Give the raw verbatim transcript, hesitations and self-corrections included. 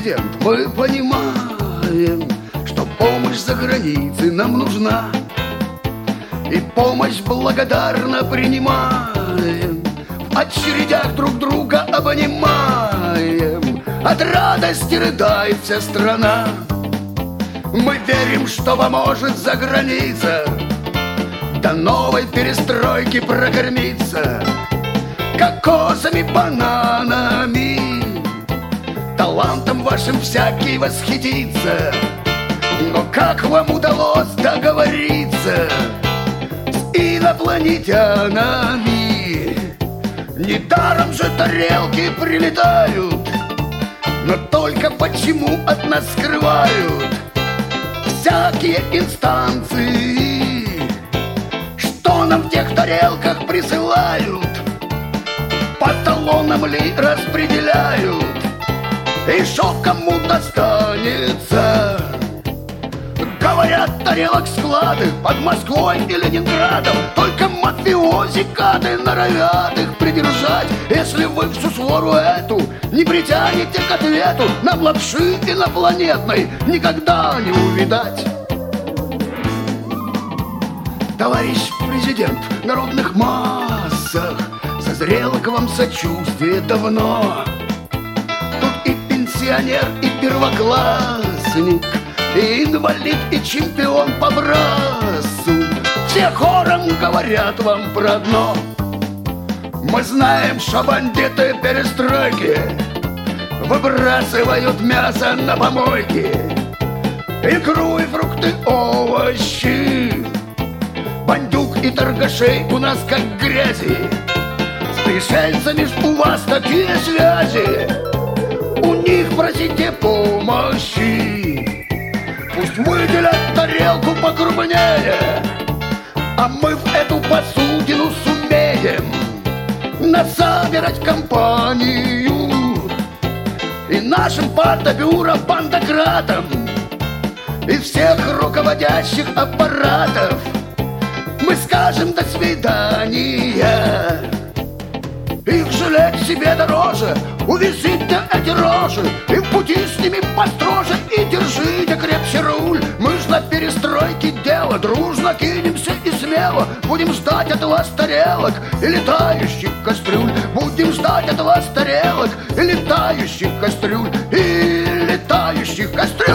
президент, мы понимаем, что помощь за границей нам нужна, и помощь благодарно принимаем, в очередях друг друга обнимаем, от радости рыдает вся страна. Мы верим, что поможет за граница до новой перестройки прокормиться кокосами, бананами, талантом вашим всякий восхитится. Но как вам удалось договориться с инопланетянами? Недаром же тарелки прилетают, но только почему от нас скрывают всякие инстанции? Что нам в тех тарелках присылают? По талонам ли распределяют? И шо кому достанется? Говорят, тарелок склады под Москвой и Ленинградом, только мафиози гады норовят их придержать. Если вы всю свору эту не притянете к ответу, нам лапши инопланетной никогда не увидать. Товарищ президент, в народных массах созрело к вам сочувствие давно. Тут и пенсионер, и первоклассник, и инвалид, и чемпион по брасу, все хором говорят вам про дно. Мы знаем, что бандиты перестройки выбрасывают мясо на помойки, икру и фрукты, овощи. Бандюк и торгашей у нас как грязи, с пришельцами ж у вас такие связи. У них просите помощи, пусть выделят тарелку покрупнее, а мы в эту посудину сумеем насобирать компанию. И нашим партобюро, бандократам, и всех руководящих аппаратов мы скажем до свидания. Их жалеть себе дороже, увезите эти рожи, и в пути с ними построже, и держите крепче руль. Мы ж на перестройке дело дружно кинемся и смело будем ждать от вас тарелок и летающих кастрюль. Будем ждать от вас тарелок и летающих кастрюль, и летающих кастрюль.